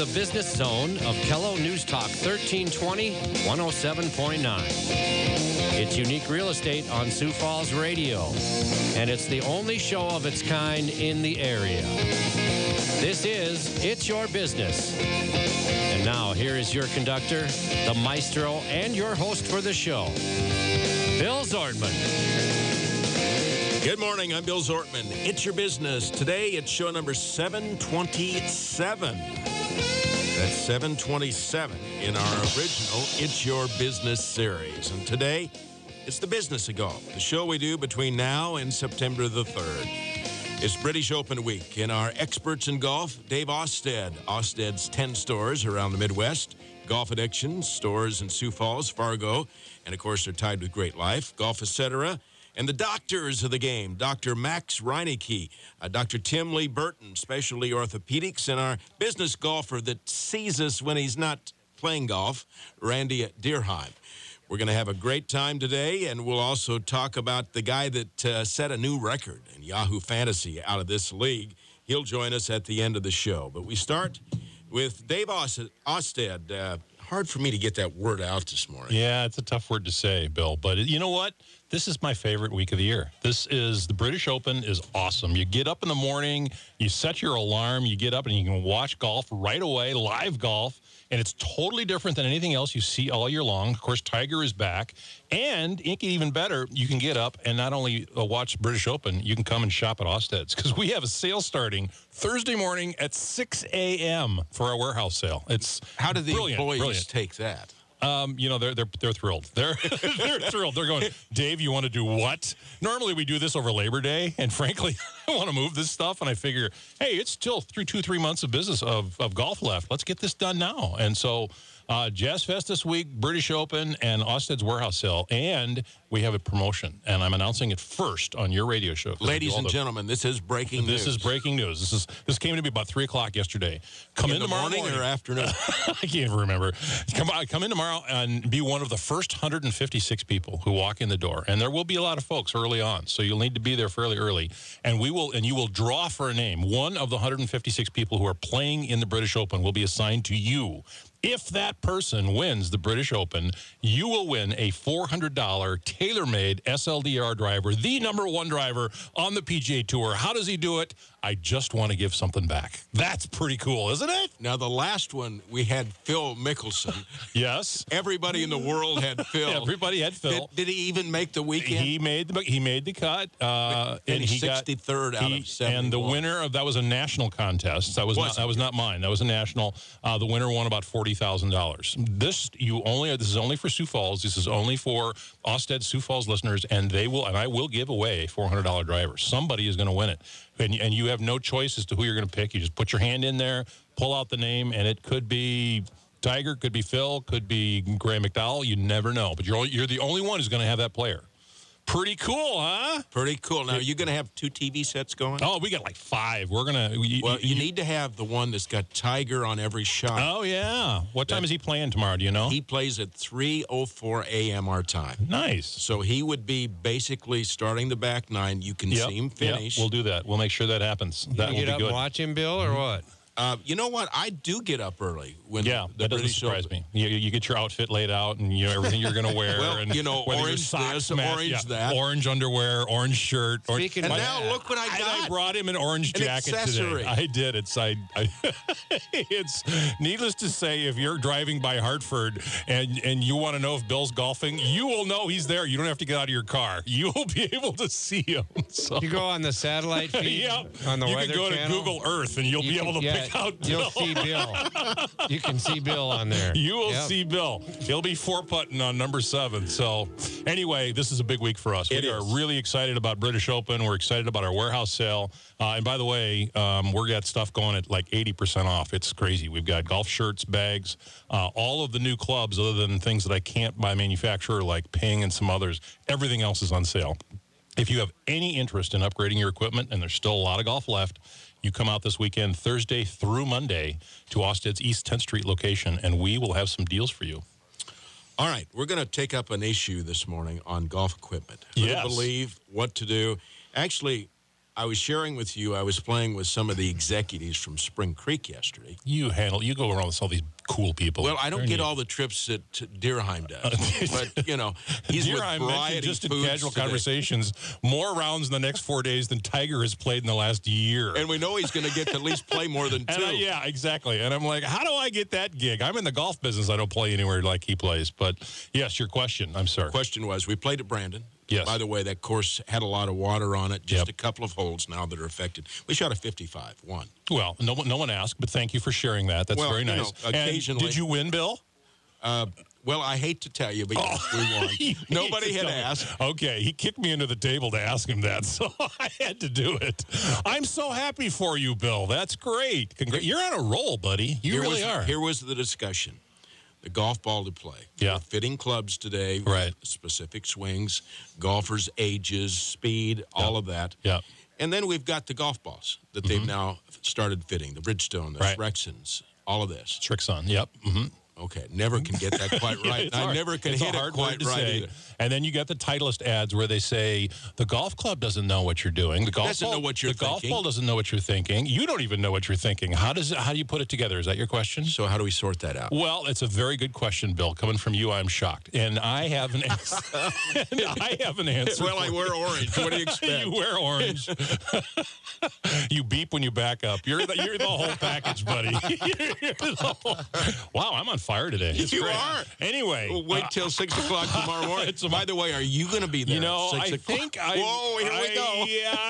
the business zone of Kello News Talk 1320, 107.9. It's Unique Real Estate on Sioux Falls Radio, and it's the only show of its kind in the area. This is It's Your Business. And now, here is your conductor, the maestro, and your host for the show, Bill Zordman. Good morning. I'm Bill Zortman. It's Your Business. Today, it's show number 727. That's 727 in our original It's Your Business series. And today, it's the business of golf, the show we do between now and September the 3rd. It's British Open week, and our experts in golf, Dave Osted. Osted's 10 stores around the Midwest. Golf Addiction stores in Sioux Falls, Fargo, and of course, they're tied with Great Life, Golf Etc., and the doctors of the game, Dr. Max Reineke, Dr. Tim Lee Burton, Specialty Orthopedics, and our business golfer that sees us when he's not playing golf, Randy Deerheim. We're going to have a great time today, and we'll also talk about the guy that set a new record in Yahoo Fantasy out of this league. He'll join us at the end of the show. But we start with Dave Osted. Hard for me to get that word out this morning. Yeah, it's a tough word to say, Bill. But you know what? This is my favorite week of the year. This is the British Open is awesome. You get up in the morning, you set your alarm, you get up and you can watch golf right away, live golf, and it's totally different than anything else you see all year long. Of course, Tiger is back, and even better, you can get up and not only watch British Open, you can come and shop at Osted's because we have a sale starting Thursday morning at 6 a.m. for our warehouse sale. It's How do the employees brilliant. take that? They're thrilled. They're thrilled. They're going, Dave, you want to do what? Normally we do this over Labor Day, and frankly, I want to move this stuff, and I figure, hey, it's still 3 months of business of golf left. Let's get this done now. And so Jazz Fest this week, British Open, and Osted's warehouse sale, and we have a promotion, and I'm announcing it first on your radio show. Ladies and gentlemen, this is breaking news. This is breaking news. This came to me about 3 o'clock yesterday. Come in tomorrow morning or afternoon? I can't remember. Come in tomorrow and be one of the first 156 people who walk in the door, and there will be a lot of folks early on, so you'll need to be there fairly early, and you will draw for a name. One of the 156 people who are playing in the British Open will be assigned to you. If that person wins the British Open, you will win a $400 tailor-made SLDR driver, the number one driver on the PGA Tour. How does he do it? I just want to give something back. That's pretty cool, isn't it? Now, the last one, we had Phil Mickelson. Yes. Everybody in the world had Phil. Everybody had Phil. Did he even make the weekend? He made the cut. And he 63rd out of 71. And the winner of that was a national contest. That was not mine. That was a national. The winner won about $40,000. This is only for Sioux Falls. This is only for Osted Sioux Falls listeners, and I will give away a $400 driver. Somebody is going to win it. And you have no choice as to who you're going to pick. You just put your hand in there, pull out the name, and it could be Tiger, could be Phil, could be Graham McDowell. You never know. But you're the only one who's going to have that player. Pretty cool, huh? Pretty cool. Now, are you going to have 2 TV sets going? Oh, we got like 5. We're going to... You need to have the one that's got Tiger on every shot. Oh, yeah. What time is he playing tomorrow? Do you know? He plays at 3:04 a.m. our time. Nice. So he would be basically starting the back 9. You can see him finish. We'll do that. We'll make sure that happens. That will be good. You get up and watch him, Bill, or what? You know what? I do get up early when that doesn't British surprise Open. me. You get your outfit laid out and everything you're going to wear. Well, and orange this, orange that. Orange underweeded, orange shirt. And now look what I got. I brought him an orange jacket today. I did. It's needless to say, if you're driving by Hartford and you want to know if Bill's golfing, you will know he's there. You don't have to get out of your car. You will be able to see him. So. You go on the satellite feed on the Weather Channel. You can go to Google Earth and you'll be able to pick out Bill. You'll see Bill. You can see Bill on there. You will see Bill. He'll be 4-putting on number 7. So anyway, this is a big week for us. We are really excited about British Open. We're excited about our warehouse sale. And by the way, we're got stuff going at like 80% off. It's crazy. We've got golf shirts, bags, all of the new clubs other than things that I can't buy manufacturer like Ping and some others. Everything else is on sale. If you have any interest in upgrading your equipment, and there's still a lot of golf left, you come out this weekend, Thursday through Monday, to Osted's East 10th Street location, and we will have some deals for you. All right, we're going to take up an issue this morning on golf equipment. Who Yes. to believe, what to do. Actually, I was sharing with you, I was playing with some of the executives from Spring Creek yesterday. You go around with all these cool people. Well, I don't get all the trips that Deerheim does. But, you know, he's Deerheim with Variety just in Foods casual today. conversations, more rounds in the next 4 days than Tiger has played in the last year. And we know he's going to get to at least play more than 2. Yeah, exactly. And I'm like, how do I get that gig? I'm in the golf business. I don't play anywhere like he plays. But, yes, your question. I'm sorry. Question was, we played at Brandon. Yes. By the way, that course had a lot of water on it. Just a couple of holes now that are affected. We shot a 55, won. Well, no one asked, but thank you for sharing that. That's very nice. You know, occasionally. And did you win, Bill? Well, I hate to tell you, but yes, we won. Nobody had asked. Okay, he kicked me into the table to ask him that, so I had to do it. I'm so happy for you, Bill. That's great. You're on a roll, buddy. You really are. Here was the discussion. The golf ball to play. Yeah. Fitting clubs today. Right. Specific swings, golfers' ages, speed, all of that. Yeah. And then we've got the golf balls that they've now started fitting. The Bridgestone, the Rexons, all of this. Trixon, yep. Mm-hmm. Okay, never can get that quite right. I never can hit it quite right either. And then you get the Titleist ads where they say, the golf club doesn't know what you're doing. The golf doesn't know what you're thinking. The golf ball doesn't know what you're thinking. You don't even know what you're thinking. How do you put it together? Is that your question? So how do we sort that out? Well, it's a very good question, Bill. Coming from you, I'm shocked. And I have an answer. Well, I wear orange. What do you expect? You wear orange. You beep when you back up. You're the whole package, buddy. Wow, I'm on fire today. It's you great. are. Anyway. We'll wait till 6 o'clock tomorrow morning. By the way, are you going to be there? You know, at 6 o'clock? Whoa, here we go.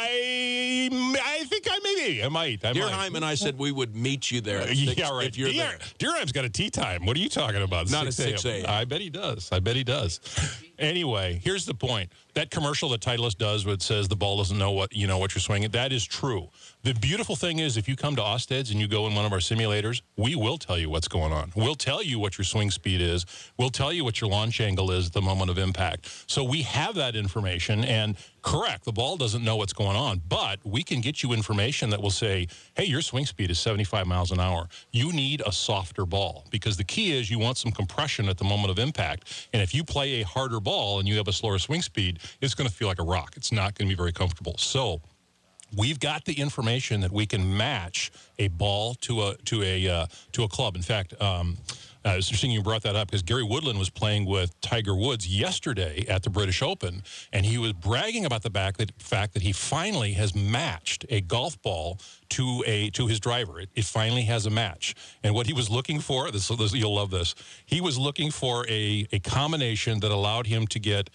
I think I might. Deerheim and I said we would meet you there at 6 if you're there. Deerheim's got a tea time. What are you talking about? Not at 6 a.m. I bet he does. Anyway, here's the point. That commercial that Titleist does where it says the ball doesn't know what you're swinging, that is true. The beautiful thing is if you come to Osted's and you go in one of our simulators, we will tell you what's going on. We'll tell you what your swing speed is. We'll tell you what your launch angle is at the moment of impact. So we have that information, and correct, the ball doesn't know what's going on, but we can get you information that will say, hey, your swing speed is 75 miles an hour. You need a softer ball, because the key is you want some compression at the moment of impact, and if you play a harder ball and you have a slower swing speed, it's going to feel like a rock. It's not going to be very comfortable. So we've got the information that we can match a ball to a club. In fact, it's interesting you brought that up because Gary Woodland was playing with Tiger Woods yesterday at the British Open, and he was bragging about the fact that he finally has matched a golf ball to his driver. It finally has a match. And what he was looking for, you'll love this, he was looking for a combination that allowed him to get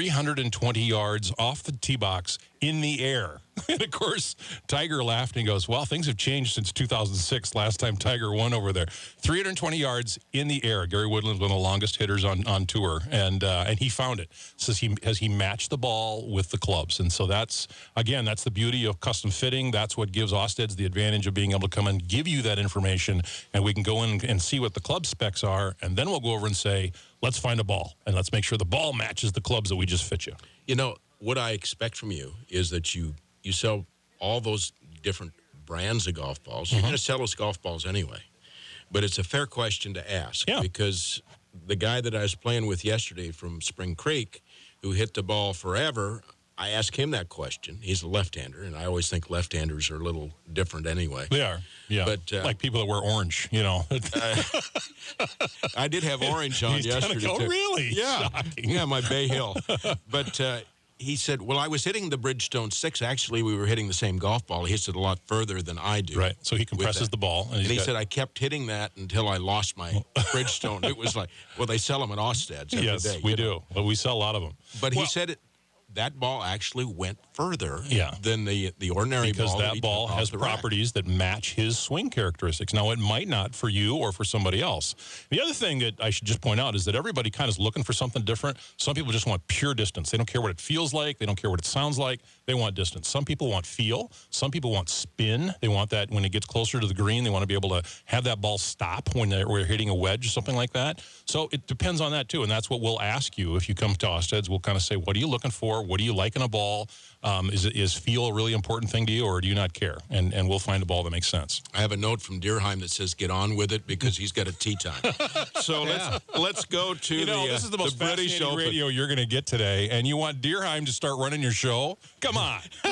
320 yards off the tee box in the air. And, of course, Tiger laughed and goes, well, things have changed since 2006, last time Tiger won over there. 320 yards in the air. Gary Woodland's one of the longest hitters on tour, and he found it. Says he matched the ball with the clubs. And so that's the beauty of custom fitting. That's what gives Osted's the advantage of being able to come and give you that information, and we can go in and see what the club specs are, and then we'll go over and say, let's find a ball, and let's make sure the ball matches the clubs that we just fit you. You know, what I expect from you is that you sell all those different brands of golf balls. You're going to sell those golf balls anyway. But it's a fair question to ask because the guy that I was playing with yesterday from Spring Creek, who hit the ball forever, I asked him that question. He's a left-hander, and I always think left-handers are a little different anyway. They are, yeah. But, like people that wear orange, you know. I did have orange on yesterday, too. Oh, really? Yeah. Shocking. Yeah, my Bay Hill. But he said, well, I was hitting the Bridgestone 6. Actually, we were hitting the same golf ball. He hits it a lot further than I do. Right, so he compresses the ball. And he said, I kept hitting that until I lost my Bridgestone. It was like, well, they sell them at Osted's every day. Yes, we do. Well, we sell a lot of them. But he said that ball actually went further than the ordinary because ball. Because that ball has properties that match his swing characteristics. Now, it might not for you or for somebody else. The other thing that I should just point out is that everybody kind of is looking for something different. Some people just want pure distance. They don't care what it feels like. They don't care what it sounds like. They want distance. Some people want feel. Some people want spin. They want that when it gets closer to the green, they want to be able to have that ball stop when they're hitting a wedge or something like that. So it depends on that, too, and that's what we'll ask you if you come to Osted's. We'll kind of say, what are you looking for? What do you like in a ball? Is feel a really important thing to you, or do you not care? And we'll find a ball that makes sense. I have a note from Deerheim that says, get on with it, because he's got a tee time. So let's go to this is the most British fascinating Open. radio you're going to get today, and you want Deerheim to start running your show? Come on.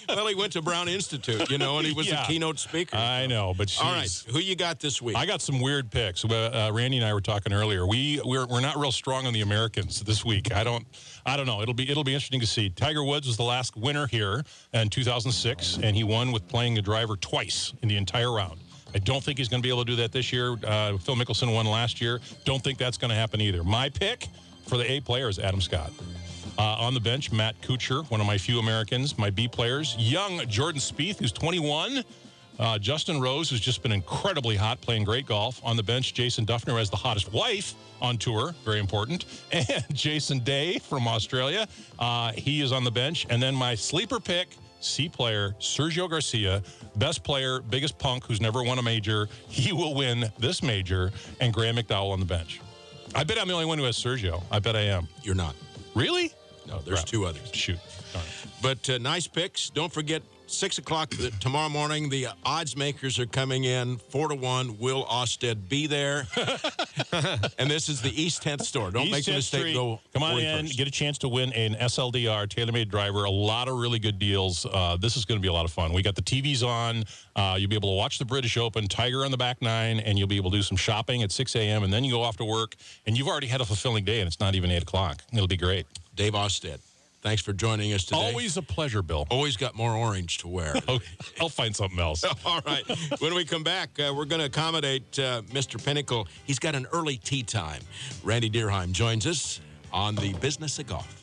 Well, he went to Brown Institute, and he was a keynote speaker. I know, but all right, who you got this week? I got some weird picks. Randy and I were talking earlier. We're not real strong on the Americans this week. I don't know. It'll be interesting to see. Tiger Woods was the last winner here in 2006, and he won with playing the driver twice in the entire round. I don't think he's going to be able to do that this year. Phil Mickelson won last year. Don't think that's going to happen either. My pick for the A player is Adam Scott. On the bench, Matt Kuchar, one of my few Americans. My B players, young Jordan Spieth, who's 21. Justin Rose, who's just been incredibly hot, playing great golf. On the bench, Jason Duffner has the hottest wife on tour, very important. And Jason Day from Australia, he is on the bench. And then my sleeper pick, C player, Sergio Garcia, best player, biggest punk who's never won a major. He will win this major, and Graham McDowell on the bench. I bet I'm the only one who has Sergio. I bet I am. You're not. Really? No, there's two others. Shoot. But nice picks. Don't forget, 6 o'clock tomorrow morning, the odds makers are coming in. 4-1. Will Osted be there? And this is the East 10th store. Don't make the mistake. Go. Come on in. Get a chance to win an SLDR, TaylorMade driver. A lot of really good deals. This is going to be a lot of fun. We got the TVs on. You'll be able to watch the British Open, Tiger on the back nine, and you'll be able to do some shopping at 6 a.m., and then you go off to work, and you've already had a fulfilling day, and it's not even 8 o'clock. It'll be great. Dave Osted. Thanks for joining us today. Always a pleasure, Bill. Always got more orange to wear. Okay. I'll find something else. All right. When we come back, we're going to accommodate Mr. Pinnacle. He's got an early tea time. Randy Deerheim joins us on the Business of Golf.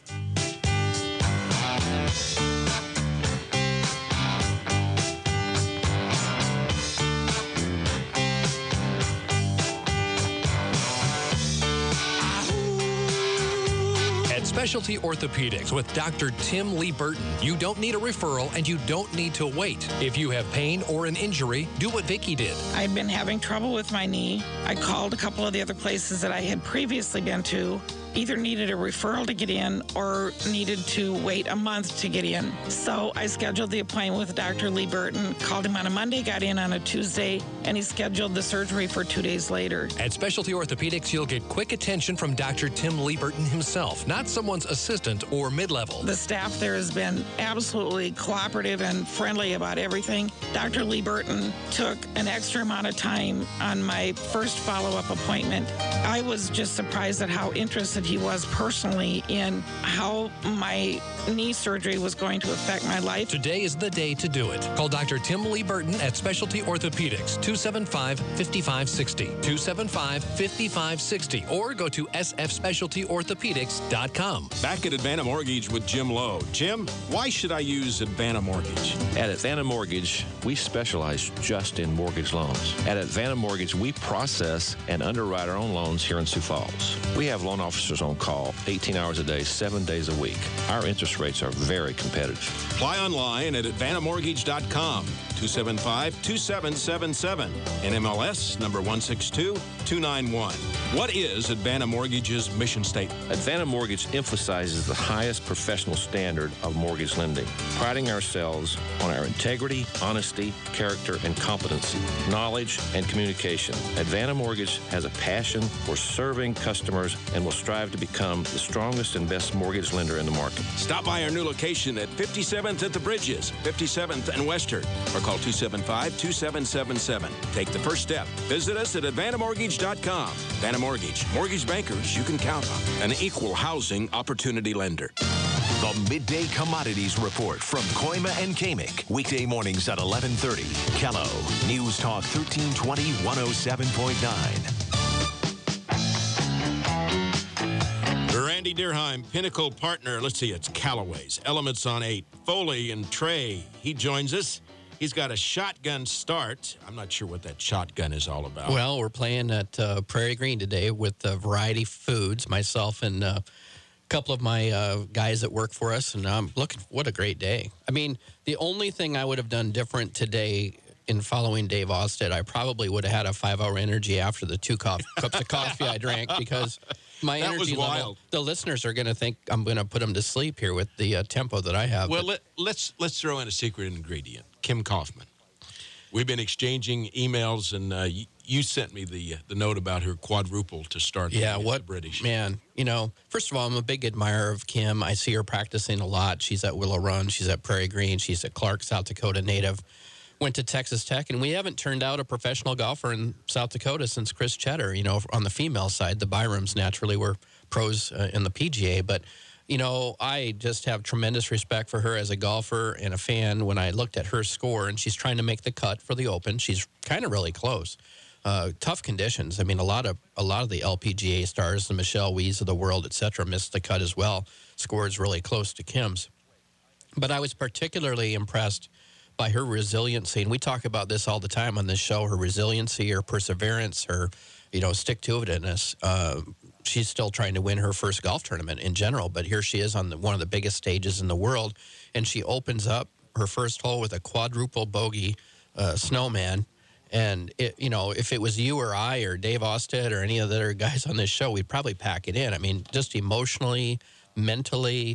Specialty Orthopedics with Dr. Tim Lee Burton. You don't need a referral and you don't need to wait. If you have pain or an injury, do what Vicky did. I'd been having trouble with my knee. I called a couple of the other places that I had previously been to. Either needed a referral to get in or needed to wait a month to get in. So I scheduled the appointment with Dr. Lee Burton, called him on a Monday, got in on a Tuesday, and he scheduled the surgery for 2 days later. At Specialty Orthopedics, you'll get quick attention from Dr. Tim Lee Burton himself, not someone's assistant or mid-level. The staff there has been absolutely cooperative and friendly about everything. Dr. Lee Burton took an extra amount of time on my first follow-up appointment. I was just surprised at how interested he was personally in how my knee surgery was going to affect my life. Today is the day to do it. Call Dr. Tim Lee Burton at Specialty Orthopedics, 275-5560, 275-5560, or go to sfspecialtyorthopedics.com. Back at Advanta Mortgage with Jim Lowe. Jim, why should I use Advanta Mortgage? At Advanta Mortgage, we specialize just in mortgage loans. At Advanta Mortgage, we process and underwrite our own loans here in Sioux Falls. We have loan officers on call 18 hours a day, 7 days a week. Our interest rates are very competitive. Apply online at AdvantaMortgage.com, 275-2777, NMLS number 162291. What is Advanta Mortgage's mission statement? Advanta Mortgage emphasizes the highest professional standard of mortgage lending, priding ourselves on our integrity, honesty, character, and competency, knowledge, and communication. Advanta Mortgage has a passion for serving customers and will strive to become the strongest and best mortgage lender in the market. Stop by our new location at 57th at the Bridges, 57th and Western, or call 275-2777. Take the first step. Visit us at AdvantaMortgage.com. Advanta Mortgage. Mortgage bankers you can count on. An equal housing opportunity lender. The Midday Commodities Report from Koima and Kamick. Weekday mornings at 11:30. Kello. News Talk 1320 107.9. Randy Deerheim, Pinnacle partner. Let's see, it's Callaway's. Elements on 8. Foley and Trey. He joins us. He's got a shotgun start. I'm not sure what that shotgun is all about. Well, we're playing at Prairie Green today with Variety Foods, myself and a couple of my guys that work for us, and I'm looking. What a great day. I mean, the only thing I would have done different today in following Dave Osted, I probably would have had a 5-hour energy after the 2 cups of coffee I drank, because my energy level, the listeners are going to think I'm going to put them to sleep here with the tempo that I have. Well, let's throw in a secret ingredient. Kim Kaufman. We've been exchanging emails, and You sent me the note about her quadruple to start the British. Man, first of all, I'm a big admirer of Kim. I see her practicing a lot. She's at Willow Run. She's at Prairie Green. She's at Clark, South Dakota native. Went to Texas Tech, and we haven't turned out a professional golfer in South Dakota since Chris Cheddar. On the female side, the Byrams naturally were pros in the PGA, but I just have tremendous respect for her as a golfer and a fan. When I looked at her score, and she's trying to make the cut for the Open, she's kind of really close. Tough conditions. I mean, a lot of the LPGA stars, the Michelle Wees of the world, et cetera, missed the cut as well. Scores really close to Kim's. But I was particularly impressed by her resiliency, and we talk about this all the time on this show, her resiliency, her perseverance, her, stick-to-itiveness. She's still trying to win her first golf tournament in general, but here she is on one of the biggest stages in the world, and she opens up her first hole with a quadruple bogey snowman. And, if it was you or I or Dave Osted or any of the other guys on this show, we'd probably pack it in. I mean, just emotionally, mentally,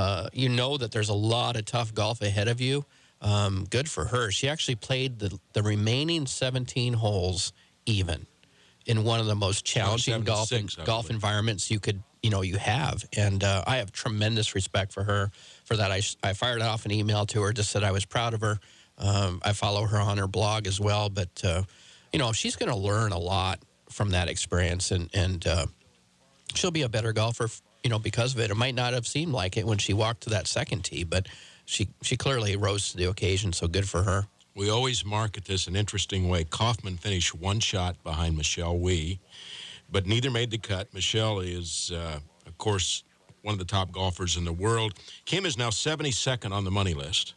that there's a lot of tough golf ahead of you. Good for her. She actually played the remaining 17 holes even in one of the most challenging golf environments you could, you have. And I have tremendous respect for her for that. I fired off an email to her, just said I was proud of her. I follow her on her blog as well. But, she's going to learn a lot from that experience. And she'll be a better golfer, because of it. It might not have seemed like it when she walked to that second tee, but she clearly rose to the occasion, so good for her. We always market this an interesting way. Kaufman finished one shot behind Michelle Wee, but neither made the cut. Michelle is, of course, one of the top golfers in the world. Kim is now 72nd on the money list,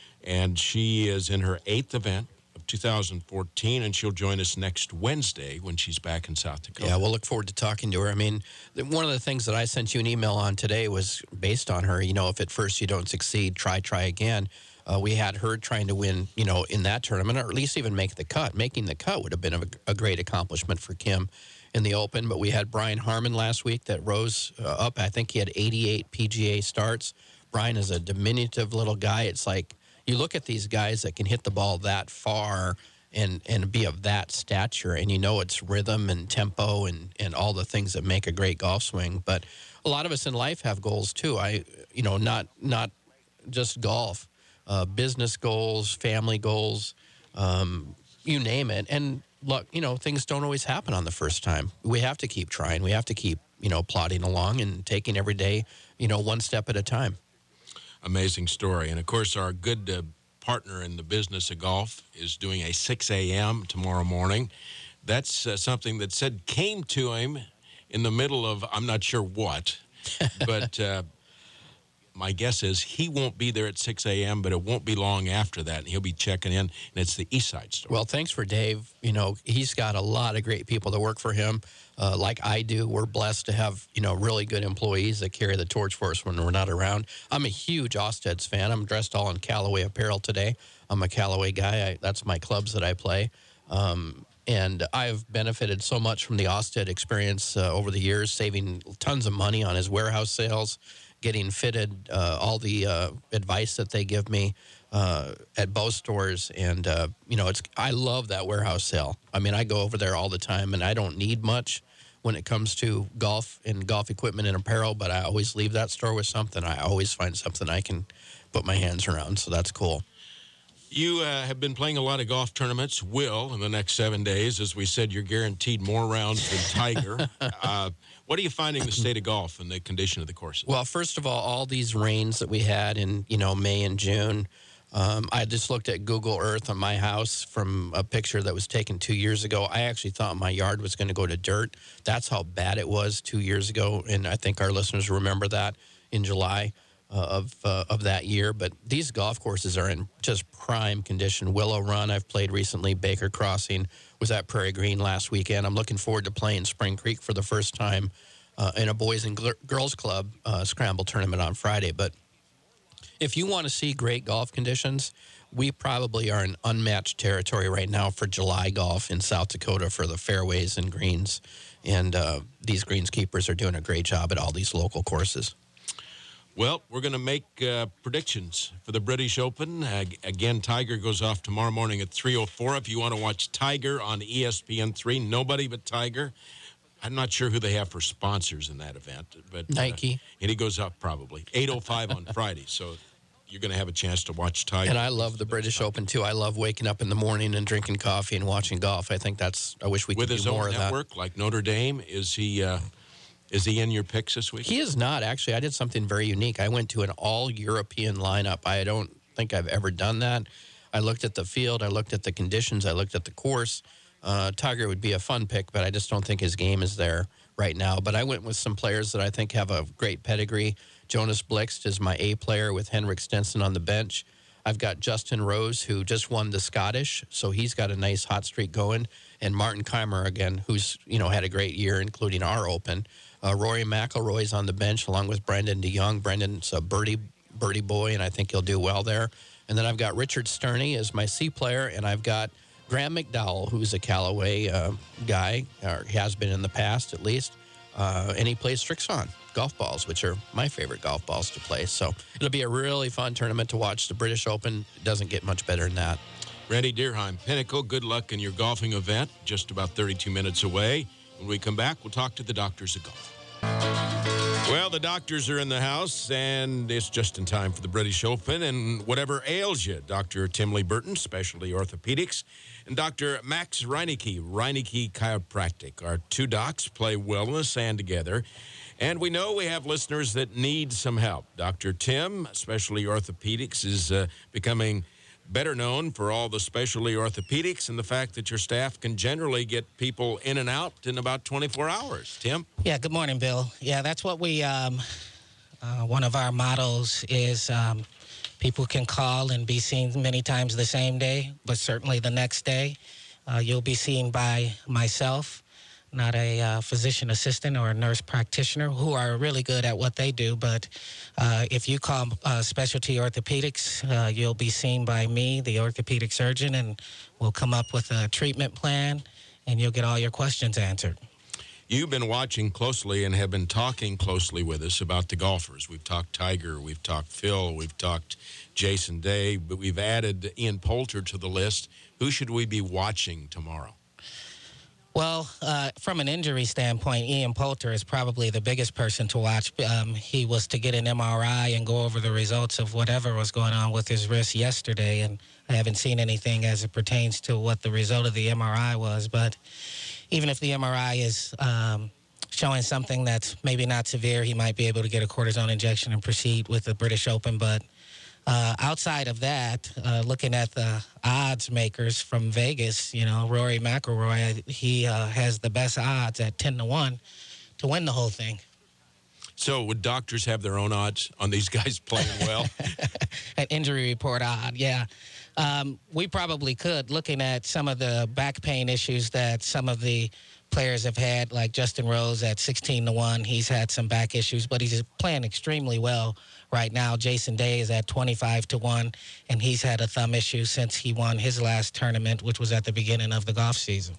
and she is in her 8th event of 2014, and she'll join us next Wednesday when she's back in South Dakota. Yeah, we'll look forward to talking to her. I mean, one of the things that I sent you an email on today was based on her. If at first you don't succeed, try again. We had her trying to win, in that tournament, or at least even make the cut. Making the cut would have been a great accomplishment for Kim in the Open. But we had Brian Harmon last week that rose up. I think he had 88 PGA starts. Brian is a diminutive little guy. It's like you look at these guys that can hit the ball that far and be of that stature, and it's rhythm and tempo and all the things that make a great golf swing. But a lot of us in life have goals too. Not just golf. Business goals, family goals, you name it. And look, things don't always happen on the first time. We have to keep trying. We have to keep, plodding along and taking every day, one step at a time. Amazing story. And, of course, our good partner in the business of golf is doing a 6 a.m. tomorrow morning. That's something that came to him in the middle of I'm not sure what, but my guess is he won't be there at 6 a.m., but it won't be long after that, and he'll be checking in, and it's the East Side Store. Well, thanks for Dave. He's got a lot of great people that work for him, like I do. We're blessed to have, really good employees that carry the torch for us when we're not around. I'm a huge Osted's fan. I'm dressed all in Callaway apparel today. I'm a Callaway guy. That's my clubs that I play. And I've benefited so much from the Osted experience over the years, saving tons of money on his warehouse sales, getting fitted, all the advice that they give me at both stores. And, I love that warehouse sale. I mean, I go over there all the time, and I don't need much when it comes to golf and golf equipment and apparel, but I always leave that store with something. I always find something I can put my hands around, so that's cool. You have been playing a lot of golf tournaments. Will, in the next 7 days, as we said, you're guaranteed more rounds than Tiger. What are you finding the state of golf and the condition of the courses? Well, first of all these rains that we had in, May and June, I just looked at Google Earth on my house from a picture that was taken 2 years ago. I actually thought my yard was going to go to dirt. That's how bad it was 2 years ago, and I think our listeners remember that in July of that year. But these golf courses are in just prime condition. Willow Run, I've played recently. Baker Crossing, was at Prairie Green last weekend. I'm looking forward to playing Spring Creek for the first time in a Boys and Girls Club scramble tournament on Friday. But if you want to see great golf conditions, we probably are in unmatched territory right now for July golf in South Dakota for the fairways and greens. And these greenskeepers are doing a great job at all these local courses. Well, we're going to make predictions for the British Open. Again, Tiger goes off tomorrow morning at 3:04. If you want to watch Tiger on ESPN3, nobody but Tiger. I'm not sure who they have for sponsors in that event, but Nike. And he goes up probably 8:05 on Friday. So you're going to have a chance to watch Tiger. And I love the British Open too. I love waking up in the morning and drinking coffee and watching golf. I think I wish we could do more of that. With his own network, like Notre Dame, is he in your picks this week? He is not, actually. I did something very unique. I went to an all-European lineup. I don't think I've ever done that. I looked at the field. I looked at the conditions. I looked at the course. Tiger would be a fun pick, but I just don't think his game is there right now. But I went with some players that I think have a great pedigree. Jonas Blixt is my A player with Henrik Stenson on the bench. I've got Justin Rose, who just won the Scottish, so he's got a nice hot streak going. And Martin Keimer, again, who's had a great year, including our Open. Rory McIlroy's on the bench along with Brendan DeYoung. Brendan's a birdie boy, and I think he'll do well there. And then I've got Richard Sterney as my C player, and I've got Graham McDowell, who's a Callaway guy, or has been in the past at least, and he plays Strixon golf balls, which are my favorite golf balls to play. So it'll be a really fun tournament to watch. The British Open doesn't get much better than that. Randy Deerheim, Pinnacle, good luck in your golfing event, just about 32 minutes away. When we come back, we'll talk to the doctors of golf. Well, the doctors are in the house, and it's just in time for the British Open. And whatever ails you, Dr. Tim Lee Burton, Specialty Orthopedics, and Dr. Max Reineke, Reineke Chiropractic. Our two docs play well in the sand together. And we know we have listeners that need some help. Dr. Tim, Specialty Orthopedics, is becoming better known for all the specialty orthopedics and the fact that your staff can generally get people in and out in about 24 hours. Tim? Yeah, good morning, Bill. Yeah, that's what we, one of our mottos is people can call and be seen many times the same day, but certainly the next day. You'll be seen by myself, not a physician assistant or a nurse practitioner, who are really good at what they do. But if you call Specialty Orthopedics, you'll be seen by me, the orthopedic surgeon, and we'll come up with a treatment plan, and you'll get all your questions answered. You've been watching closely and have been talking closely with us about the golfers. We've talked Tiger, we've talked Phil, we've talked Jason Day, but we've added Ian Poulter to the list. Who should we be watching tomorrow? Well, from an injury standpoint, Ian Poulter is probably the biggest person to watch. He was to get an MRI and go over the results of whatever was going on with his wrist yesterday, and I haven't seen anything as it pertains to what the result of the MRI was. But even if the MRI is showing something that's maybe not severe, he might be able to get a cortisone injection and proceed with the British Open. But outside of that, looking at the odds makers from Vegas, Rory McIlroy, he has the best odds at 10-1 to win the whole thing. So would doctors have their own odds on these guys playing well? An injury report odd, yeah. We probably could, looking at some of the back pain issues that some of the players have had, like Justin Rose at 16-1. He's had some back issues, but he's playing extremely well right now. Jason Day is at 25-1, and he's had a thumb issue since he won his last tournament, which was at the beginning of the golf season.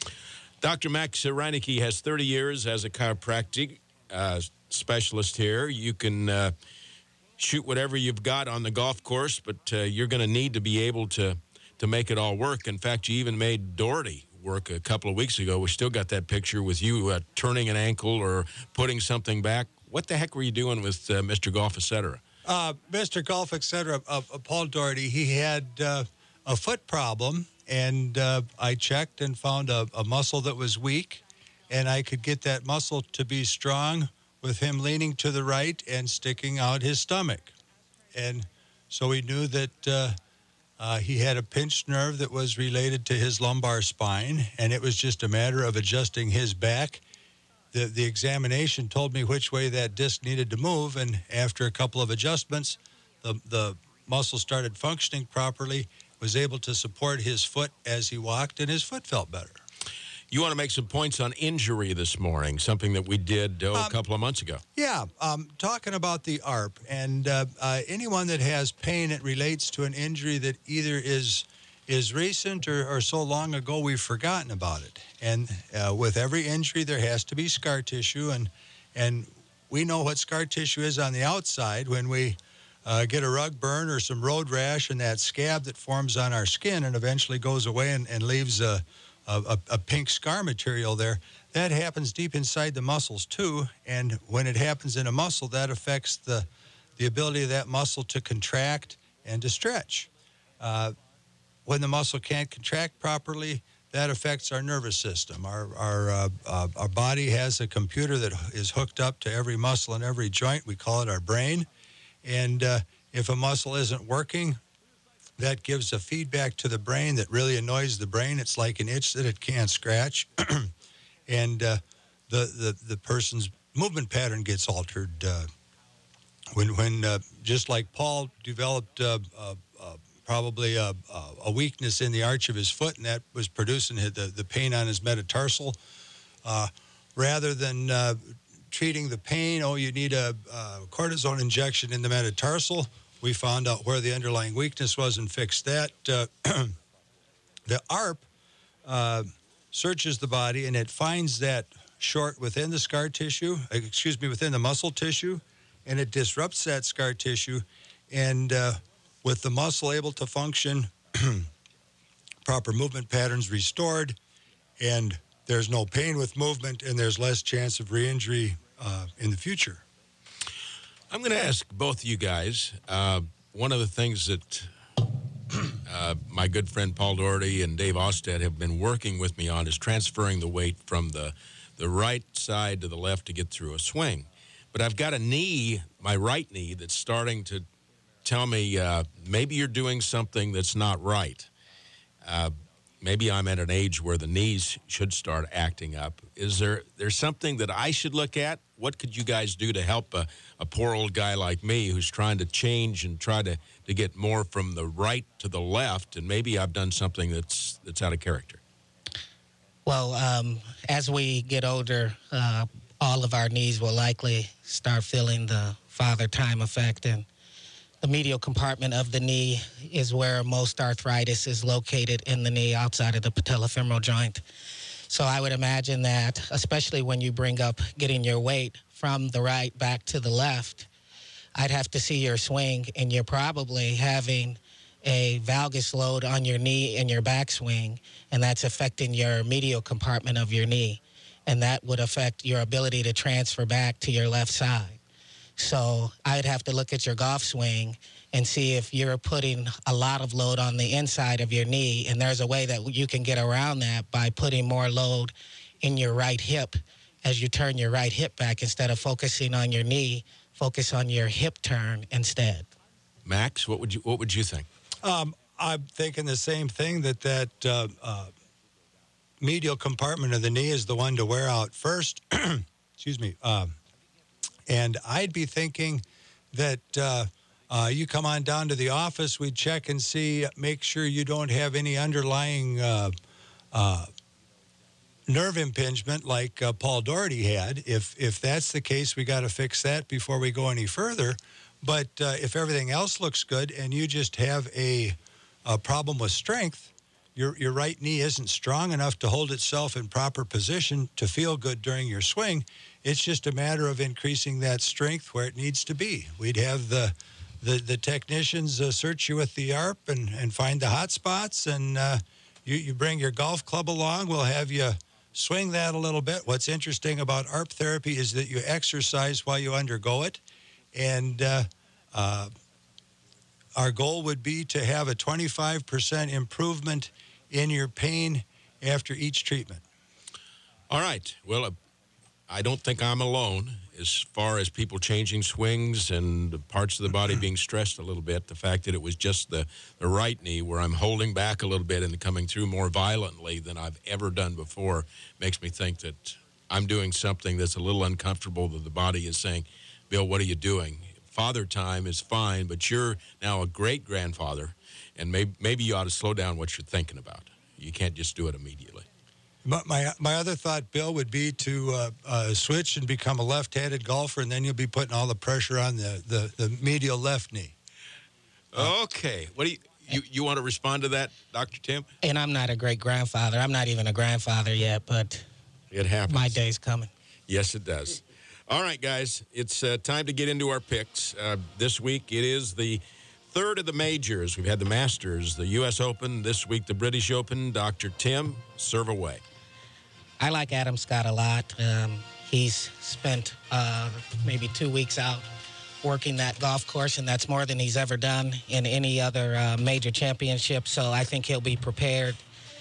Dr. Max Reineke has 30 years as a chiropractic specialist here. You can shoot whatever you've got on the golf course, but you're going to need to be able to make it all work. In fact, you even made Doherty work a couple of weeks ago. We still got that picture with you turning an ankle or putting something back. What the heck were you doing with Mr. Golf, et cetera? Mr. Golf, et cetera, Paul Doherty, he had a foot problem, and I checked and found a muscle that was weak, and I could get that muscle to be strong with him leaning to the right and sticking out his stomach. And so we knew that he had a pinched nerve that was related to his lumbar spine, and it was just a matter of adjusting his back. The examination told me which way that disc needed to move, and after a couple of adjustments, the muscle started functioning properly, was able to support his foot as he walked, and his foot felt better. You want to make some points on injury this morning, something that we did a couple of months ago. Yeah, talking about the ARP, and anyone that has pain that relates to an injury that either is recent or so long ago we've forgotten about it. And with every injury, there has to be scar tissue, and we know what scar tissue is on the outside when we get a rug burn or some road rash, and that scab that forms on our skin and eventually goes away and leaves a pink scar material there. That happens deep inside the muscles too, and when it happens in a muscle, that affects the ability of that muscle to contract and to stretch. When the muscle can't contract properly, that affects our nervous system. Our body has a computer that is hooked up to every muscle and every joint. We call it our brain. And if a muscle isn't working, that gives a feedback to the brain that really annoys the brain. It's like an itch that it can't scratch. And the person's movement pattern gets altered. When just like Paul developed probably a weakness in the arch of his foot, and that was producing the pain on his metatarsal. Rather than treating the pain, you need a cortisone injection in the metatarsal. We found out where the underlying weakness was and fixed that. The ARP searches the body, and it finds that short within the scar tissue, within the muscle tissue, and it disrupts that scar tissue. And with the muscle able to function, proper movement patterns restored, and there's no pain with movement, and there's less chance of re-injury in the future. I'm going to ask both of you guys, one of the things that my good friend Paul Doherty and Dave Ostad have been working with me on is transferring the weight from the right side to the left to get through a swing. But I've got a knee, my right knee, that's starting to tell me maybe you're doing something that's not right. Maybe I'm at an age where the knees should start acting up. Is there's something that I should look at? What could you guys do to help a poor old guy like me who's trying to change and try to get more from the right to the left, and maybe I've done something that's out of character? Well, as we get older, all of our knees will likely start feeling the father time effect, and the medial compartment of the knee is where most arthritis is located in the knee outside of the patellofemoral joint. So I would imagine that, especially when you bring up getting your weight from the right back to the left, I'd have to see your swing, and you're probably having a valgus load on your knee and your backswing, and that's affecting your medial compartment of your knee, and that would affect your ability to transfer back to your left side. So I'd have to look at your golf swing and see if you're putting a lot of load on the inside of your knee, and there's a way that you can get around that by putting more load in your right hip as you turn your right hip back. Instead of focusing on your knee, focus on your hip turn instead. Max, what would you think? I'm thinking the same thing, that medial compartment of the knee is the one to wear out first. Excuse me. And I'd be thinking that you come on down to the office, we'd check and see, make sure you don't have any underlying nerve impingement like Paul Doherty had. If that's the case, we got to fix that before we go any further. But if everything else looks good and you just have a problem with strength, your right knee isn't strong enough to hold itself in proper position to feel good during your swing. It's just a matter of increasing that strength where it needs to be. We'd have the technicians search you with the ARP and find the hot spots, and you bring your golf club along. We'll have you swing that a little bit. What's interesting about ARP therapy is that you exercise while you undergo it, and our goal would be to have a 25% improvement in your pain after each treatment. All right. Well, I don't think I'm alone as far as people changing swings and the parts of the body being stressed a little bit. The fact that it was just the right knee where I'm holding back a little bit and coming through more violently than I've ever done before makes me think that I'm doing something that's a little uncomfortable, that the body is saying, Bill, what are you doing? Father time is fine, but you're now a great-grandfather, and maybe you ought to slow down what you're thinking about. You can't just do it immediately. My other thought, Bill, would be to switch and become a left-handed golfer, and then you'll be putting all the pressure on the medial left knee. Okay. What do you want to respond to that, Dr. Tim? And I'm not a great-grandfather. I'm not even a grandfather yet, but it happens. My day's coming. Yes, it does. All right, guys, it's time to get into our picks. This week, it is the third of the majors. We've had the Masters, the U.S. Open, this week the British Open. Dr. Tim, serve away. I like Adam Scott a lot. He's spent maybe 2 weeks out working that golf course, and that's more than he's ever done in any other major championship, so I think he'll be prepared.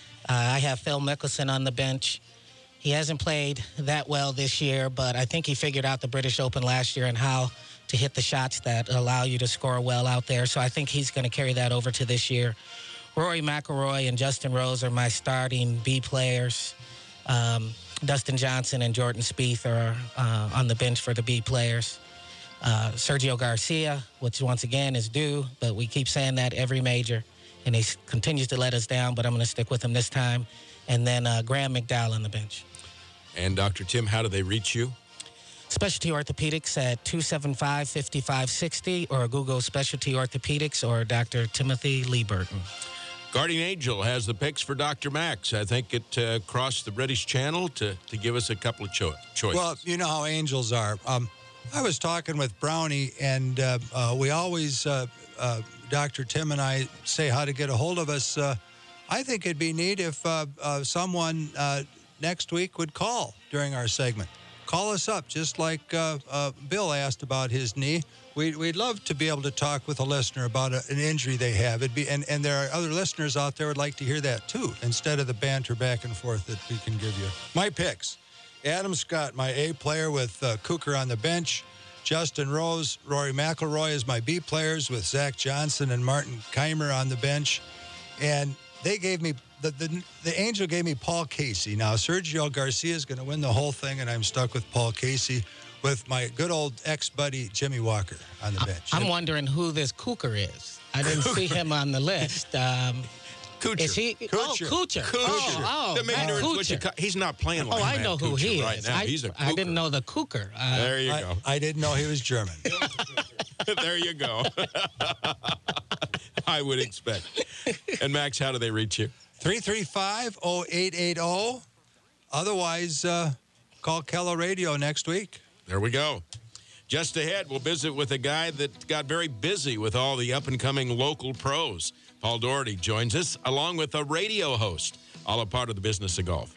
I have Phil Mickelson on the bench. He hasn't played that well this year, but I think he figured out the British Open last year and how to hit the shots that allow you to score well out there. So I think he's going to carry that over to this year. Rory McIlroy and Justin Rose are my starting B players. Dustin Johnson and Jordan Spieth are on the bench for the B players. Sergio Garcia, which once again is due, but we keep saying that every major, and he continues to let us down, but I'm going to stick with him this time. And then Graham McDowell on the bench. And Dr. Tim, how do they reach you? Specialty Orthopedics at 275-5560, or Google Specialty Orthopedics or Dr. Timothy Lee Burton. Guardian Angel has the picks for Dr. Max. I think it crossed the British Channel to give us a couple of choices. Well, you know how angels are. I was talking with Brownie, and we always, Dr. Tim and I, say how to get a hold of us. I think it'd be neat if someone next week would call during our segment. Call us up, just like Bill asked about his knee. We'd love to be able to talk with a listener about an injury they have. And there are other listeners out there who would like to hear that, too, instead of the banter back and forth that we can give you. My picks. Adam Scott, my A player with Cooker on the bench. Justin Rose, Rory McIlroy as my B players with Zach Johnson and Martin Keimer on the bench. And they gave me, the Angel gave me Paul Casey. Now, Sergio Garcia is going to win the whole thing, and I'm stuck with Paul Casey with my good old ex-buddy Jimmy Walker on the bench. I'm wondering who this Cooker is. I didn't see him on the list. Kuchar. Is he? Kuchar. Oh, Kuchar. Oh, the Matt Kuchar. He's not playing like I know who he right is. now. He's a I didn't know the Cooker. There you go. I didn't know he was German. There you go. I would expect. And Max, how do they reach you? 335-0880. Otherwise, call Kello Radio next week. There we go. Just ahead, we'll visit with a guy that got very busy with all the up-and-coming local pros. Paul Doherty joins us, along with a radio host, all a part of the business of golf.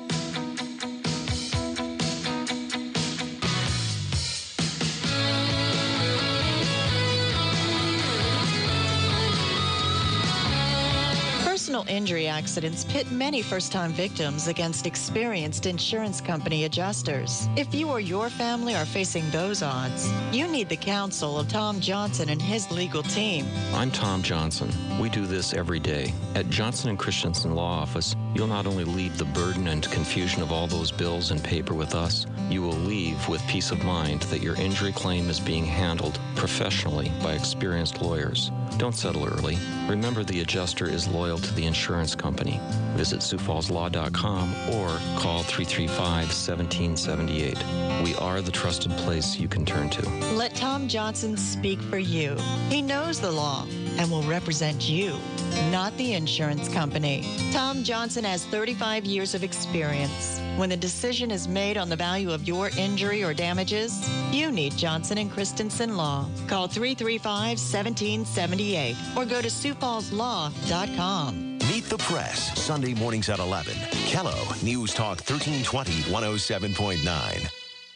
Personal injury accidents pit many first-time victims against experienced insurance company adjusters. If you or your family are facing those odds, you need the counsel of Tom Johnson and his legal team. I'm Tom Johnson. We do this every day. At Johnson & Christensen Law Office, you'll not only leave the burden and confusion of all those bills and paper with us, you will leave with peace of mind that your injury claim is being handled professionally by experienced lawyers. Don't settle early. Remember, the adjuster is loyal to the insurance company. Visit SiouxFallsLaw.com or call 335-1778. We are the trusted place you can turn to. Let Tom Johnson speak for you. He knows the law and will represent you, not the insurance company. Tom Johnson has 35 years of experience. When the decision is made on the value of your injury or damages, you need Johnson & Christensen Law. Call 335-1778 or go to SiouxFallsLaw.com. Meet the Press, Sunday mornings at 11. Kello, News Talk 1320, 107.9.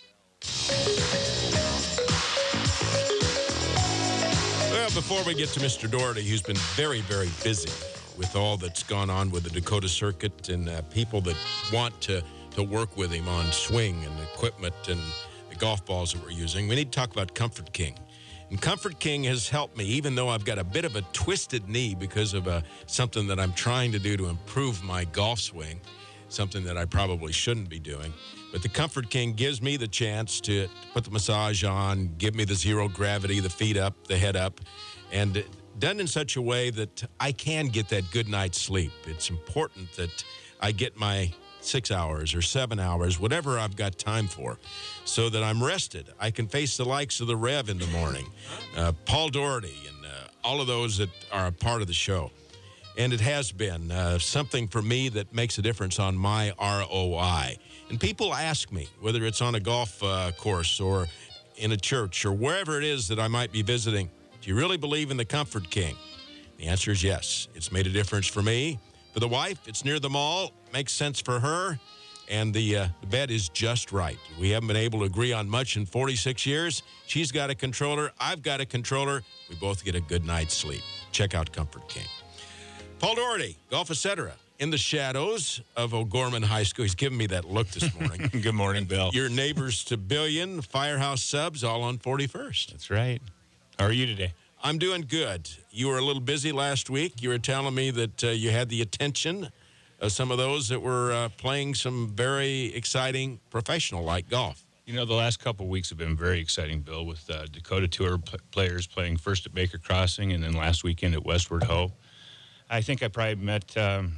Well, before we get to Mr. Doherty, who's been very, very busy with all that's gone on with the Dakota Circuit and people that want to work with him on swing and equipment and the golf balls that we're using, we need to talk about Comfort King. And Comfort King has helped me, even though I've got a bit of a twisted knee because of something that I'm trying to do to improve my golf swing, something that I probably shouldn't be doing. But the Comfort King gives me the chance to put the massage on, give me the zero gravity, the feet up, the head up, and done in such a way that I can get that good night's sleep. It's important that I get my 6 hours or 7 hours, whatever I've got time for, so that I'm rested. I can face the likes of the Rev in the morning, Paul Doherty, and all of those that are a part of the show. And it has been something for me that makes a difference on my ROI. And people ask me, whether it's on a golf course or in a church or wherever it is that I might be visiting, do you really believe in the Comfort King? The answer is yes. It's made a difference for me. For the wife, it's near the mall, makes sense for her, and the bed is just right. We haven't been able to agree on much in 46 years. She's got a controller. I've got a controller. We both get a good night's sleep. Check out Comfort King. Paul Doherty, Golf Etc., in the shadows of O'Gorman High School. He's giving me that look this morning. Good morning, Bill. Your neighbors to Billion, Firehouse Subs, all on 41st. That's right. How are you today? I'm doing good. You were a little busy last week. You were telling me that you had the attention of some of those that were playing some very exciting professional-like golf. You know, the last couple of weeks have been very exciting, Bill, with Dakota Tour players playing first at Baker Crossing and then last weekend at Westward Ho. I think I probably met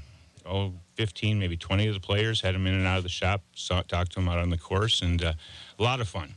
15, maybe 20 of the players, had them in and out of the shop, talked to them out on the course, and a lot of fun.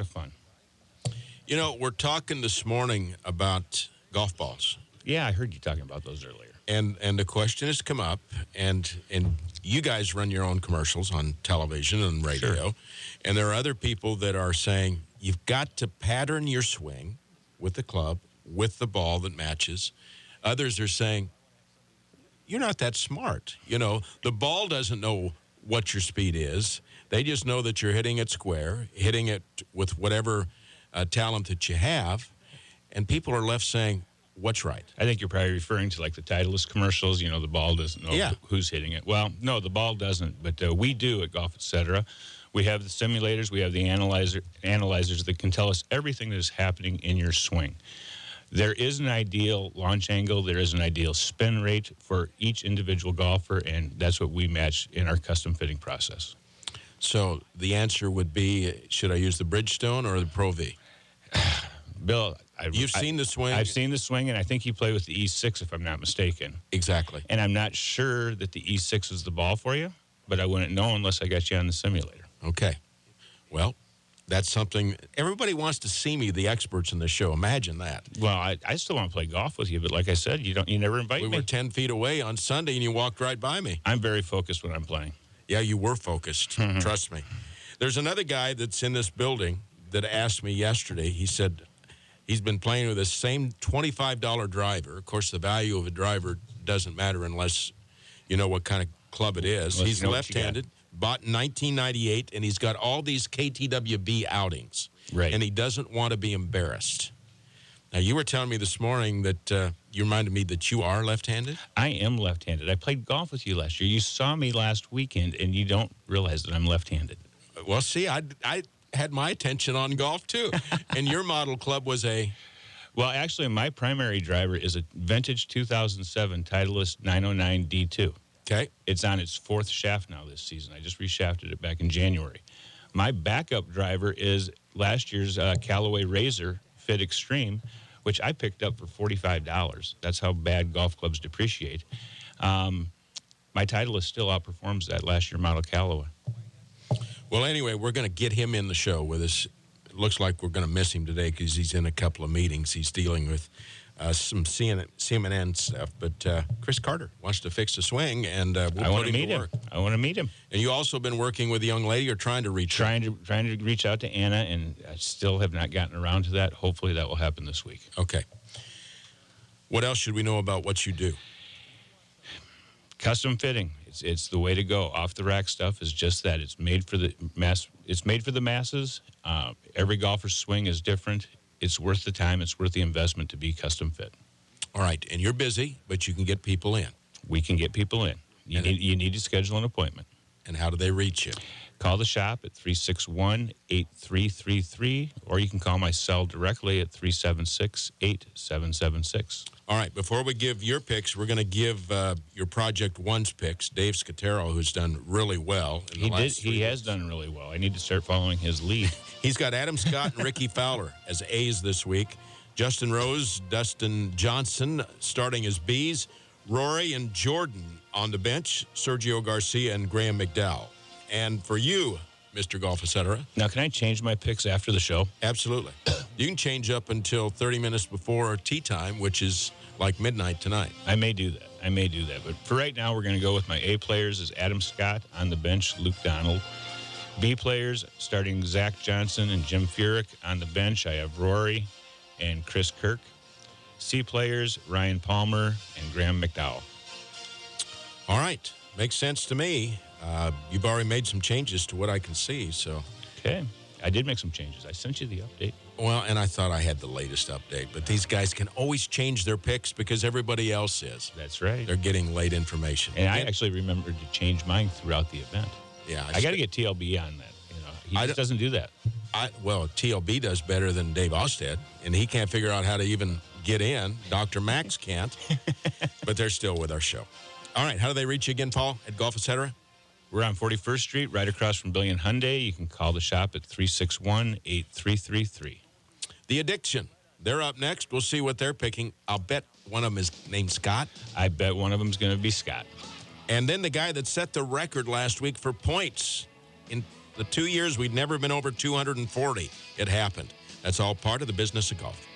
You know, we're talking this morning about golf balls. Yeah, I heard you talking about those earlier. And the question has come up, and you guys run your own commercials on television and radio, Sure. And there are other people that are saying you've got to pattern your swing with the club, with the ball that matches. Others are saying, you're not that smart. You know, the ball doesn't know what your speed is. They just know that you're hitting it square, hitting it with whatever talent that you have. And people are left saying, what's right? I think you're probably referring to like the Titleist commercials. You know, the ball doesn't know who's hitting it. Well, no, the ball doesn't, but we do at Golf Etc. We have the simulators. We have the analyzers that can tell us everything that is happening in your swing. There is an ideal launch angle. There is an ideal spin rate for each individual golfer, and that's what we match in our custom fitting process. So the answer would be, should I use the Bridgestone or the Pro V? Bill, you've seen the swing. I've seen the swing, and I think you play with the E6, if I'm not mistaken. Exactly. And I'm not sure that the E6 is the ball for you, but I wouldn't know unless I got you on the simulator. Okay. Well, that's something everybody wants to see me, the experts in the show. Imagine that. Well, I still want to play golf with you, but like I said, you never invite me. We were 10 feet away on Sunday, and you walked right by me. I'm very focused when I'm playing. Yeah, you were focused. Mm-hmm. Trust me. There's another guy that's in this building that asked me yesterday. He said he's been playing with the same $25 driver. Of course, the value of a driver doesn't matter unless you know what kind of club it is. He's left-handed, bought in 1998, and he's got all these KTWB outings. Right. And he doesn't want to be embarrassed. Now, you were telling me this morning that you reminded me that you are left-handed? I am left-handed. I played golf with you last year. You saw me last weekend, and you don't realize that I'm left-handed. Well, see, I had my attention on golf, too. And your model club was a... Well, actually, my primary driver is a vintage 2007 Titleist 909 D2. Okay. It's on its fourth shaft now this season. I just reshafted it back in January. My backup driver is last year's Callaway Razor Fit Extreme, which I picked up for $45. That's how bad golf clubs depreciate. My Titleist still outperforms that last year model Callaway. Well, anyway, we're going to get him in the show with us. It looks like we're going to miss him today because he's in a couple of meetings. He's dealing with some CNN stuff. But Chris Carter wants to fix the swing, and we'll put him to work. I want to meet him. And you also been working with a young lady or trying to reach her? Trying to reach out to Anna, and I still have not gotten around to that. Hopefully that will happen this week. Okay. What else should we know about what you do? Custom fitting. It's the way to go. Off the rack stuff is just that. It's made for the mass. It's made for the masses. Every golfer's swing is different. It's worth the time. It's worth the investment to be custom fit. All right, and you're busy, but you can get people in. We can get people in. You need to schedule an appointment. And how do they reach you? Call the shop at 361-8333, or you can call my cell directly at 376-8776. All right, before we give your picks, we're going to give your Project One's picks. Dave Scatero, who's done really well. He has done really well. I need to start following his lead. He's got Adam Scott and Ricky Fowler as A's this week. Justin Rose, Dustin Johnson starting as B's. Rory and Jordan on the bench. Sergio Garcia and Graham McDowell. And for you, Mr. Golf, etc. Now, can I change my picks after the show? Absolutely. You can change up until 30 minutes before tea time, which is like midnight tonight. I may do that. I may do that. But for right now, we're going to go with my A players as Adam Scott on the bench, Luke Donald. B players, starting Zach Johnson and Jim Furyk. On the bench, I have Rory and Chris Kirk. C players, Ryan Palmer and Graham McDowell. All right. Makes sense to me. You've already made some changes to what I can see, so. Okay. I did make some changes. I sent you the update. Well, and I thought I had the latest update, but these guys can always change their picks because everybody else is. That's right. They're getting late information. And I actually remembered to change mine throughout the event. Yeah. I got to get TLB on that. He just doesn't do that. Well, TLB does better than Dave Osted, and he can't figure out how to even get in. Dr. Max can't, but they're still with our show. All right, how do they reach you again, Paul, at Golf Etc.? We're on 41st Street, right across from Billion Hyundai. You can call the shop at 361-8333. The Addiction. They're up next. We'll see what they're picking. I'll bet one of them is named Scott. I bet one of them is going to be Scott. And then the guy that set the record last week for points. In the 2 years, we'd never been over 240. It happened. That's all part of the business of golf.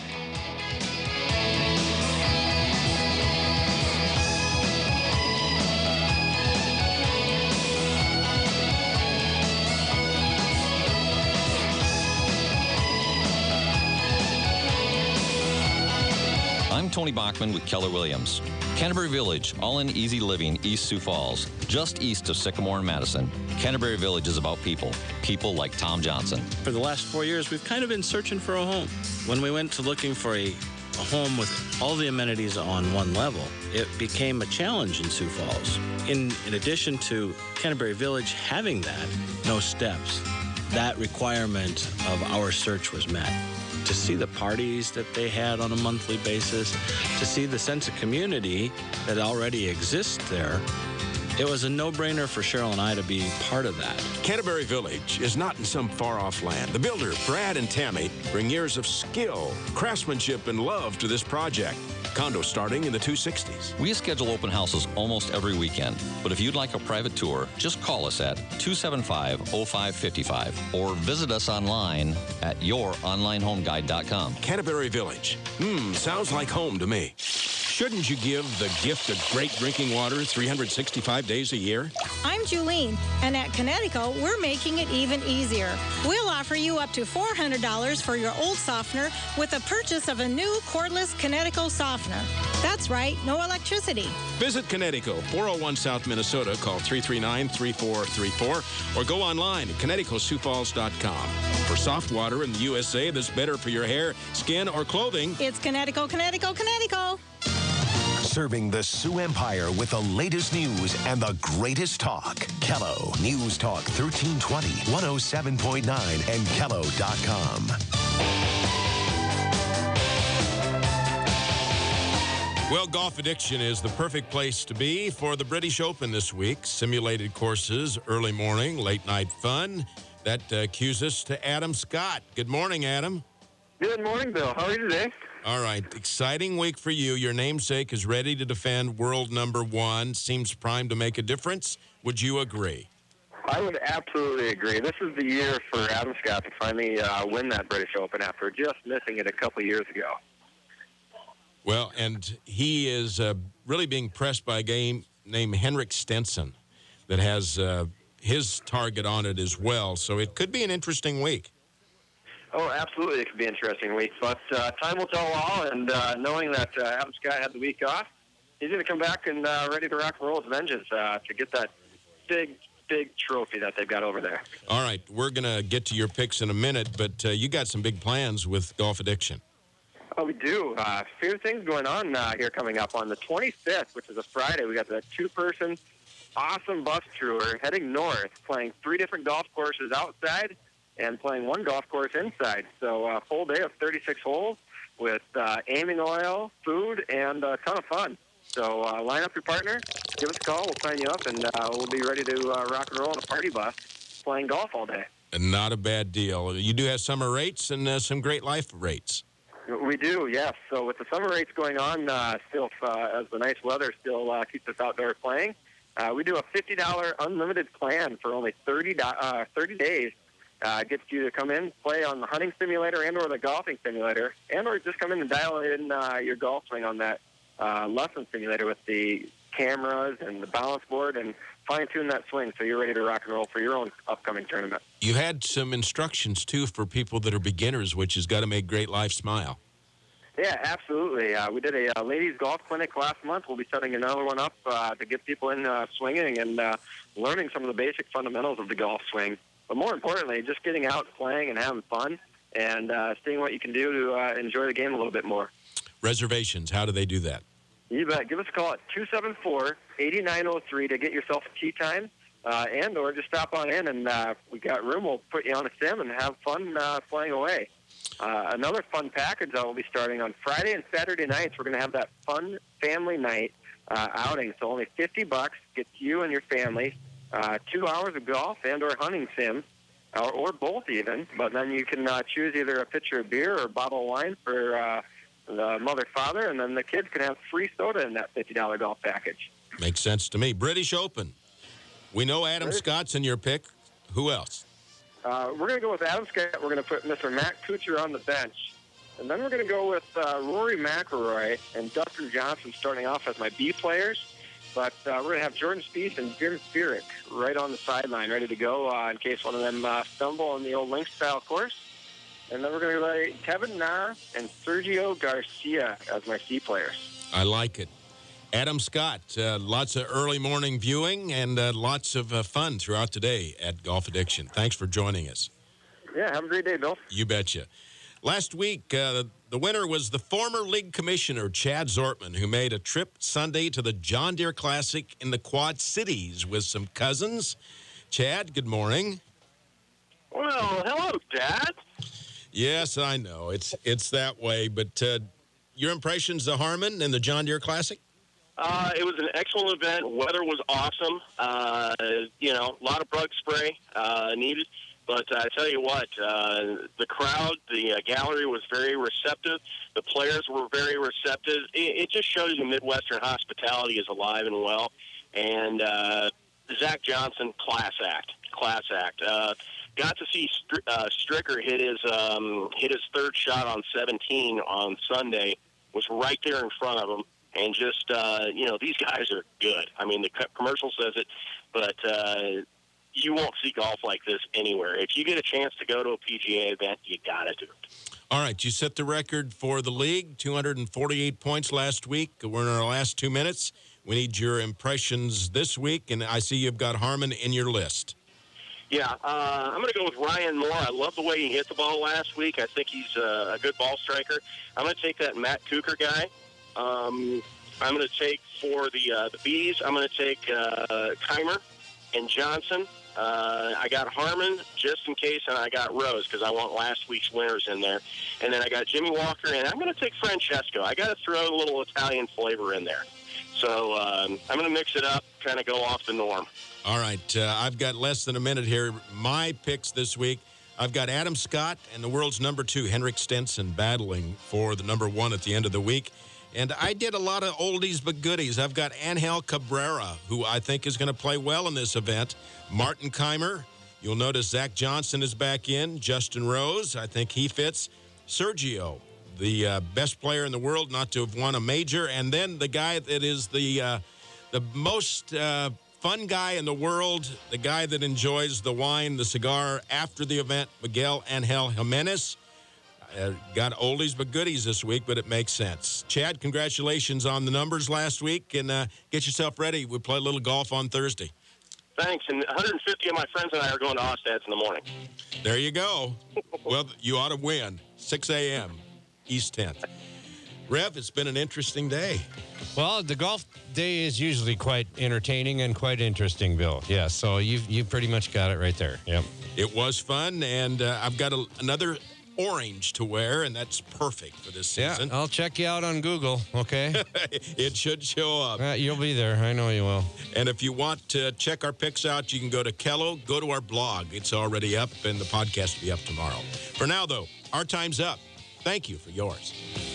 I'm Tony Bachman with Keller Williams. Canterbury Village, all-in easy living, East Sioux Falls, just east of Sycamore and Madison. Canterbury Village is about people, people like Tom Johnson. For the last 4 years, we've kind of been searching for a home. When we went to looking for a home with all the amenities on one level, it became a challenge in Sioux Falls. In addition to Canterbury Village having that, no steps, that requirement of our search was met. To see the parties that they had on a monthly basis, to see the sense of community that already exists there, it was a no-brainer for Cheryl and I to be part of that. Canterbury Village is not in some far-off land. The builders, Brad and Tammy, bring years of skill, craftsmanship, and love to this project. Condos starting in the 260s. We schedule open houses almost every weekend, but if you'd like a private tour, just call us at 275-0555 or visit us online at youronlinehomeguide.com. Canterbury Village. Sounds like home to me. Shouldn't you give the gift of great drinking water 365 days a year? I'm Julene, and at Connecticut, we're making it even easier. We'll offer you up to $400 for your old softener with the purchase of a new cordless Connecticut softener. That's right, no electricity. Visit Connecticut, 401 South Minnesota. Call 339-3434 or go online at ConnecticutSiouxFalls.com. For soft water in the USA that's better for your hair, skin, or clothing, it's Connecticut, Connecticut, Connecticut. Serving the Sioux Empire with the latest news and the greatest talk. Kello News Talk 1320, 107.9, and Kello.com. Well, Golf Addiction is the perfect place to be for the British Open this week. Simulated courses, early morning, late night fun. That cues us to Adam Scott. Good morning, Adam. Good morning, Bill. How are you today? All right. Exciting week for you. Your namesake is ready to defend world number one. Seems primed to make a difference. Would you agree? I would absolutely agree. This is the year for Adam Scott to finally win that British Open after just missing it a couple years ago. Well, and he is really being pressed by a game named Henrik Stenson that has his target on it as well. So it could be an interesting week. Oh, absolutely. It could be an interesting week. But time will tell all, and knowing that Adam Scott had the week off, he's going to come back and ready to rock and roll with vengeance to get that big trophy that they've got over there. All right. We're going to get to your picks in a minute, but you got some big plans with Golf Addiction. Oh, we do. A few things going on here coming up. On the 25th, which is a Friday, we got the two-person awesome bus tour heading north, playing 3 different golf courses outside and playing 1 golf course inside. So a full day of 36 holes with aiming oil, food, and a ton of fun. So line up your partner, give us a call, we'll sign you up, and we'll be ready to rock and roll on a party bus playing golf all day. And not a bad deal. You do have summer rates and some great life rates. We do, yes. So with the summer rates going on still, as the nice weather still keeps us outdoors playing, we do a $50 unlimited plan for only 30 days. Gets you to come in, play on the hunting simulator and or the golfing simulator, and or just come in and dial in your golf swing on that lesson simulator with the cameras and the balance board and fine-tune that swing so you're ready to rock and roll for your own upcoming tournament. You had some instructions, too, for people that are beginners, which has got to make Great Life smile. Yeah, absolutely. We did a ladies golf clinic last month. We'll be setting another one up to get people in swinging and learning some of the basic fundamentals of the golf swing. But more importantly, just getting out, playing, and having fun, and seeing what you can do to enjoy the game a little bit more. Reservations, how do they do that? You bet. Give us a call at 274-8903 to get yourself a tee time, and or just stop on in, and we got room. We'll put you on a sim and have fun playing away. Another fun package that will be starting on Friday and Saturday nights. We're going to have that fun family night outing. So only $50 gets you and your family 2 hours of golf and or hunting sim, or both even. But then you can choose either a pitcher of beer or a bottle of wine for the mother, father, and then the kids can have free soda in that $50 golf package. Makes sense to me. British Open. We know Adam Scott's in your pick. Who else? We're going to go with Adam Scott. We're going to put Mr. Matt Kuchar on the bench. And then we're going to go with Rory McIlroy and Dustin Johnson starting off as my B players. But we're going to have Jordan Spieth and Jim Furyk right on the sideline, ready to go in case one of them stumble on the old link-style course. And then we're going to play Kevin Na and Sergio Garcia as my C players. I like it. Adam Scott, lots of early morning viewing and lots of fun throughout the day at Golf Addiction. Thanks for joining us. Yeah, have a great day, Bill. You betcha. Last week, the winner was the former league commissioner, Chad Zortman, who made a trip Sunday to the John Deere Classic in the Quad Cities with some cousins. Chad, good morning. Well, hello, Dad. Yes, I know. It's that way. But your impressions of Harmon and the John Deere Classic? It was an excellent event. Weather was awesome. A lot of bug spray needed. But I tell you what, the crowd, the gallery was very receptive. The players were very receptive. It just shows you Midwestern hospitality is alive and well. And Zach Johnson, class act. Got to see Stricker hit his third shot on 17 on Sunday. Was right there in front of him, and just these guys are good. I mean, the commercial says it, but you won't see golf like this anywhere. If you get a chance to go to a PGA event, you got to do it. All right, you set the record for the league, 248 points last week. We're in our last 2 minutes. We need your impressions this week, and I see you've got Harmon in your list. Yeah, I'm going to go with Ryan Moore. I love the way he hit the ball last week. I think he's a good ball striker. I'm going to take that Matt Kuchar guy. I'm going to take for the Bees. I'm going to take Keimer and Johnson. I got Harmon just in case, and I got Rose because I want last week's winners in there. And then I got Jimmy Walker, and I'm going to take Francesco. I got to throw a little Italian flavor in there. So I'm going to mix it up, kind of go off the norm. All right, I've got less than a minute here. My picks this week, I've got Adam Scott and the world's number 2, Henrik Stenson, battling for the number 1 at the end of the week. And I did a lot of oldies but goodies. I've got Angel Cabrera, who I think is going to play well in this event. Martin Keimer. You'll notice Zach Johnson is back in. Justin Rose, I think he fits. Sergio, the best player in the world not to have won a major. And then the guy that is the most fun guy in the world, the guy that enjoys the wine, the cigar after the event, Miguel Angel Jimenez. Got oldies but goodies this week, but it makes sense. Chad, congratulations on the numbers last week, and get yourself ready. We'll play a little golf on Thursday. Thanks, and 150 of my friends and I are going to Ostad's in the morning. There you go. Well, you ought to win. 6 a.m. East 10th. Rev, it's been an interesting day. Well, the golf day is usually quite entertaining and quite interesting, Bill. Yeah, so you pretty much got it right there. Yep. It was fun, and I've got another orange to wear, and that's perfect for this season. Yeah, I'll check you out on Google, okay? It should show up. You'll be there. I know you will. And if you want to check our picks out, you can go to Kello, go to our blog. It's already up, and the podcast will be up tomorrow. For now, though, our time's up. Thank you for yours.